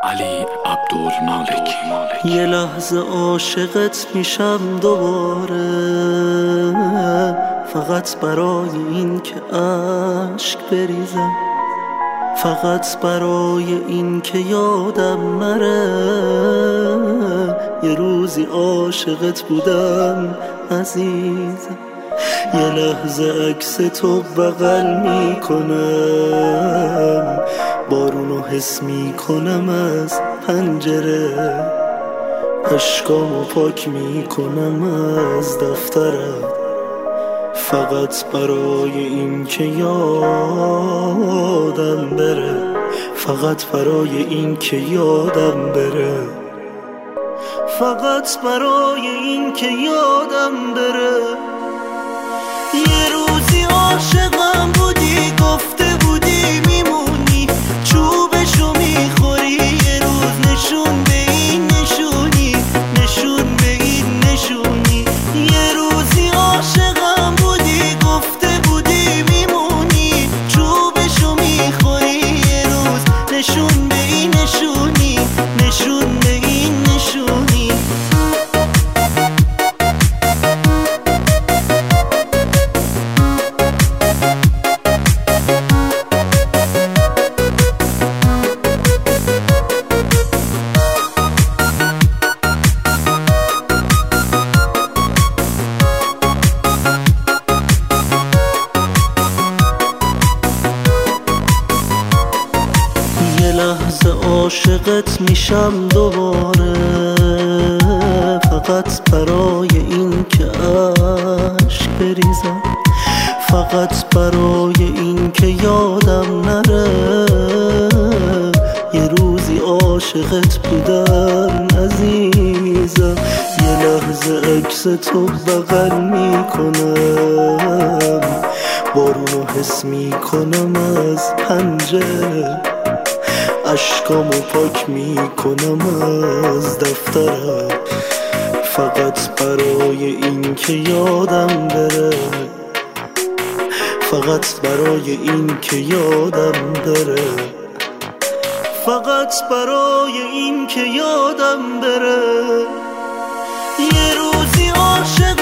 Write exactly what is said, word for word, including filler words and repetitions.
علی عبدالمالک. یه لحظه عاشقت میشم دوباره، فقط برای این که عشق بریزم، فقط برای این که یادم نره یه روزی عاشقت بودم عزیزم. یه لحظه عکس تو بغل میکنم، بارونو حس میکنم از پنجره، اشکامو پاک میکنم از دفترم، فقط برای این که یادم بره، فقط برای این که یادم بره، فقط برای این که یادم بره. یه روزی عاشقم بودی، گفته بودی میمونی، چوبشو میخوری، یه روز نشون به این نشونی، نشون به این نشونی. یه روزی عاشقم بودی، گفته بودی میمونی، چوبشو میخوری، یه روز نشون به این نشونی، نشون به این نشونی. یه لحظه عاشقت میشم دوباره، فقط برای این که عشق بریزم، فقط برای این که یادم نره یه روزی عاشقت بودم عزیزم. یه لحظه عکس تو بغل میکنم، بارونو حس میکنم از پنجره، اشکامو پاک میکنم از دفترم، فقط برای این که یادم بره، فقط برای این که یادم بره، فقط برای این که یادم بره. یه روزی عاشق